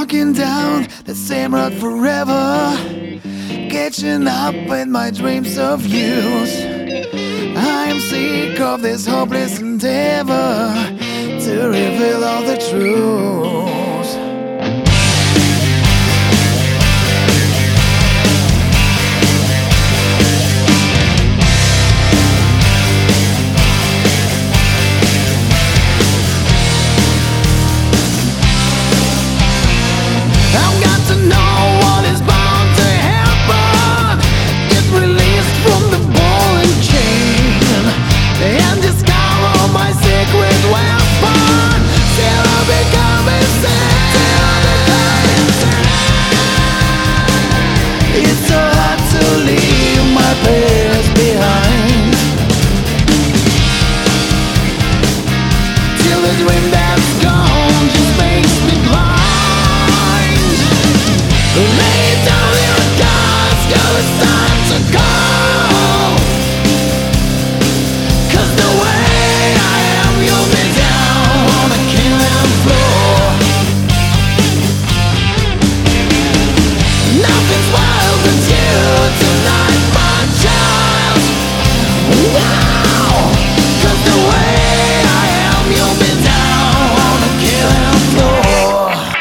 walking down the same road forever, catching up with my dreams of youth. I'm sick of this hopeless endeavor to reveal all the truth. I've got to know what is bound to happen. Get released from the ball and chain and discover my secret weapon. Till I become insane. It's so hard to leave my past behind. Till the dream that's gone just makes me blind. Lay down your guns, girl, it's time to go. 'Cause the way I am, you'll be down on the killing floor. Nothing's wild with you tonight, my child. Wow. 'Cause the way I am, you'll be down on the killing floor.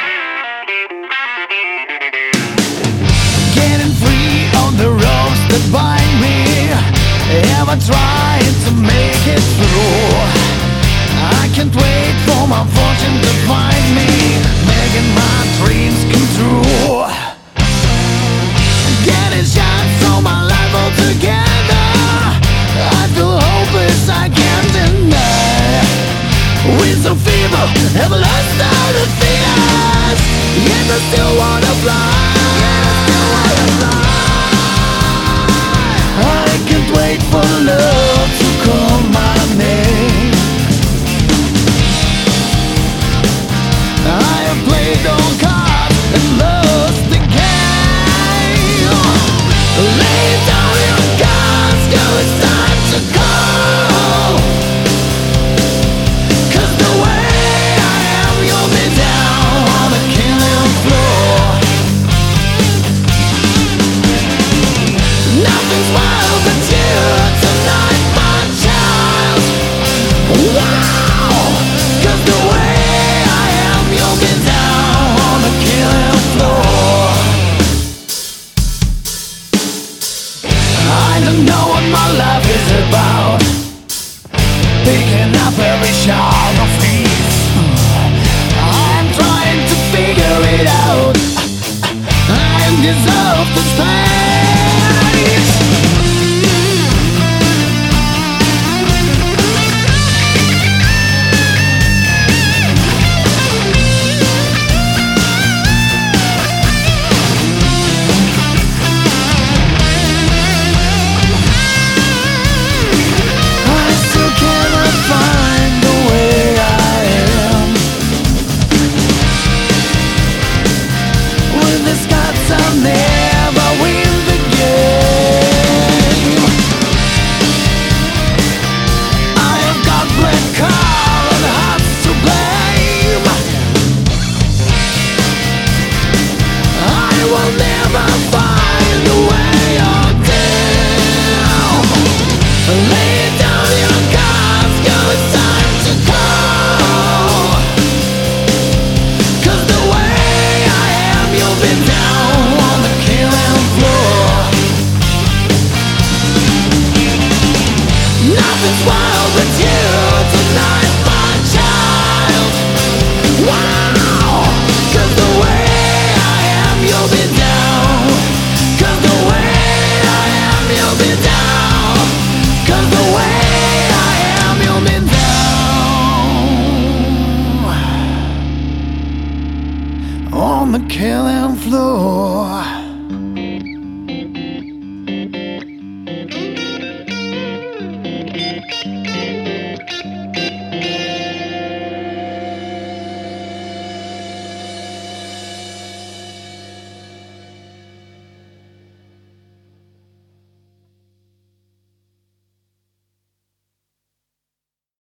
Getting free on the ropes that bind me. Ever trying to make it through? I can't wait for my fortune to find me, making my dreams come true. Getting shot from my life altogether. I feel hopeless, I can't deny. With some fever, have lost all the fears. Yet I still wanna fly. I can't wait for love to call my name. I have played all cards and lost the game. Lay down your guns, girl, it's time to go. 'Cause the way I am, you'll be down on the killing floor. Nothing's wild but you tonight, my child. Wow. 'Cause the way I am, you'll be down on the killing floor. I don't know what my life is about, picking up every shot of peace. I'm trying to figure it out. I deserve the space. I still cannot find the way I am. With the scars I'll never win the game. I have got black car and hearts to blame. I will never find a way out down. Lay down your guns, girl, it's time to go. 'Cause the way I am, you'll be down on the killing floor. Nothing's wild but you tonight, my child. Wow. 'Cause the way I am, you'll be down. 'Cause the way I am, you'll be down. 'Cause the way I am, you'll be down on the killing floor.